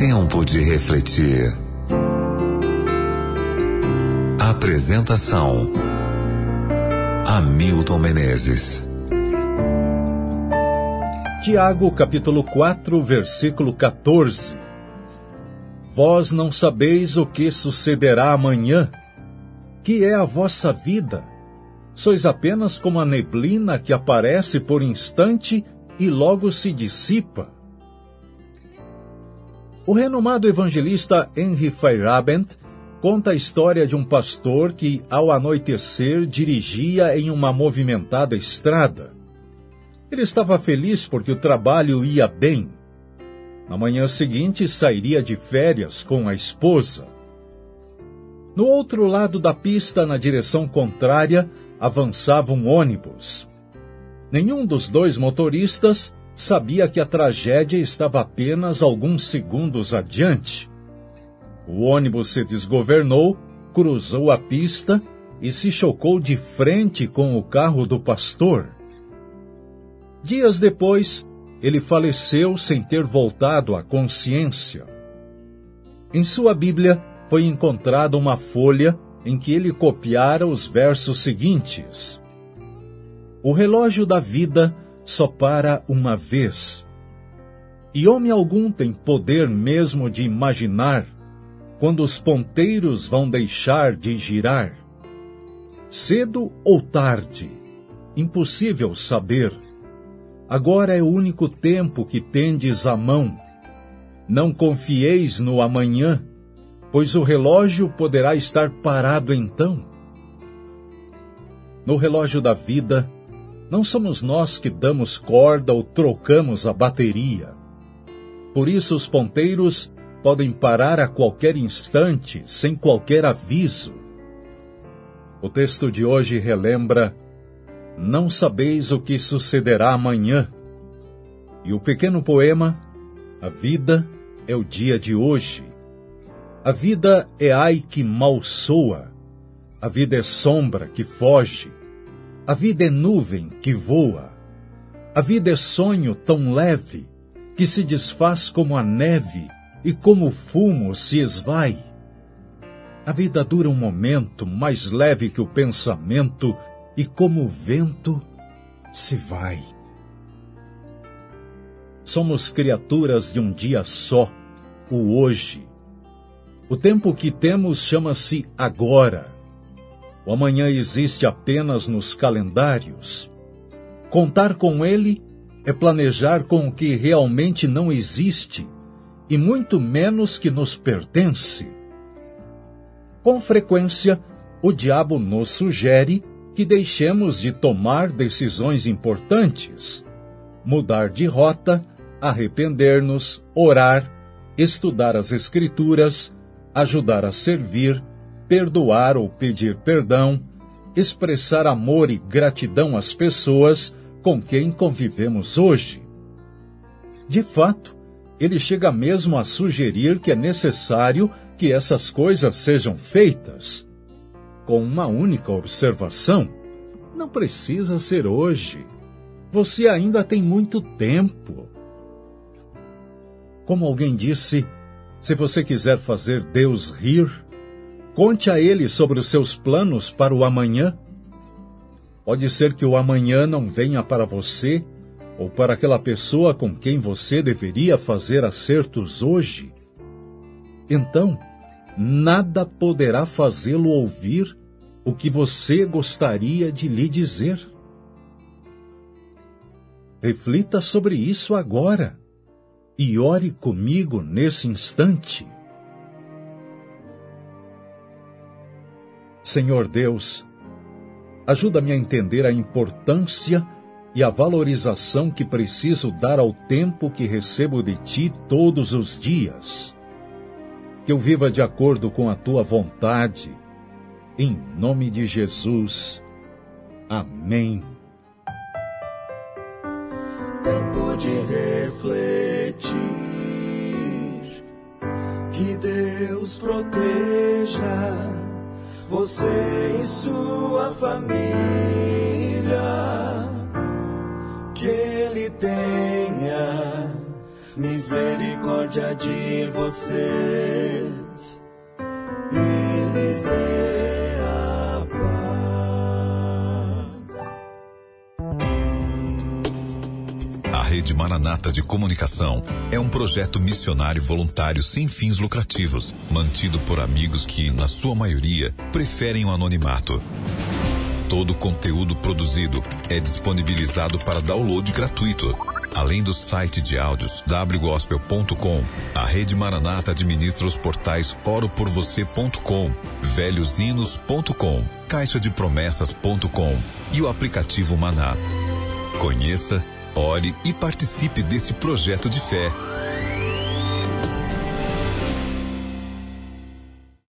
Tempo de refletir. Apresentação: Hamilton Menezes. Tiago, capítulo 4, versículo 14. Vós não sabeis o que sucederá amanhã, que é a vossa vida. Sois apenas como a neblina que aparece por instante e logo se dissipa. O renomado evangelista Henry Feyerabend conta a história de um pastor que, ao anoitecer, dirigia em uma movimentada estrada. Ele estava feliz porque o trabalho ia bem. Na manhã seguinte, sairia de férias com a esposa. No outro lado da pista, na direção contrária, avançava um ônibus. Nenhum dos dois motoristas sabia que a tragédia estava apenas alguns segundos adiante. O ônibus se desgovernou, cruzou a pista e se chocou de frente com o carro do pastor. Dias depois, ele faleceu sem ter voltado à consciência. Em sua Bíblia foi encontrada uma folha em que ele copiara os versos seguintes: O relógio da vida só para uma vez. E homem algum tem poder mesmo de imaginar quando os ponteiros vão deixar de girar. Cedo ou tarde, impossível saber. Agora é o único tempo que tendes à mão. Não confieis no amanhã, pois o relógio poderá estar parado então. No relógio da vida, não somos nós que damos corda ou trocamos a bateria. Por isso os ponteiros podem parar a qualquer instante, sem qualquer aviso. O texto de hoje relembra: não sabeis o que sucederá amanhã. E o pequeno poema: a vida é o dia de hoje. A vida é ai que mal soa. A vida é sombra que foge. A vida é nuvem que voa. A vida é sonho tão leve que se desfaz como a neve e como o fumo se esvai. A vida dura um momento, mais leve que o pensamento, e como o vento se vai. Somos criaturas de um dia só, o hoje. O tempo que temos chama-se agora. O amanhã existe apenas nos calendários. Contar com ele é planejar com o que realmente não existe, e muito menos que nos pertence. Com frequência, o diabo nos sugere que deixemos de tomar decisões importantes, mudar de rota, arrepender-nos, orar, estudar as Escrituras, ajudar a servir, perdoar ou pedir perdão, expressar amor e gratidão às pessoas com quem convivemos hoje. De fato, ele chega mesmo a sugerir que é necessário que essas coisas sejam feitas. Com uma única observação: não precisa ser hoje. Você ainda tem muito tempo. Como alguém disse, se você quiser fazer Deus rir, conte a Ele sobre os seus planos para o amanhã. Pode ser que o amanhã não venha para você ou para aquela pessoa com quem você deveria fazer acertos hoje. Então, nada poderá fazê-lo ouvir o que você gostaria de lhe dizer. Reflita sobre isso agora e ore comigo nesse instante. Senhor Deus, ajuda-me a entender a importância e a valorização que preciso dar ao tempo que recebo de Ti todos os dias. Que eu viva de acordo com a Tua vontade. Em nome de Jesus. Amém. Tempo de refletir. Que Deus proteja você e sua família, que Ele tenha misericórdia de vocês e lhes dê a paz. A Rede Maranata de Comunicação é um projeto missionário voluntário sem fins lucrativos, mantido por amigos que, na sua maioria, preferem o anonimato. Todo o conteúdo produzido é disponibilizado para download gratuito. Além do site de áudios wgospel.com, a Rede Maranata administra os portais oroporvocê.com, velhosinos.com, caixadepromessas.com e o aplicativo Maná. Conheça, ore e participe desse projeto de fé.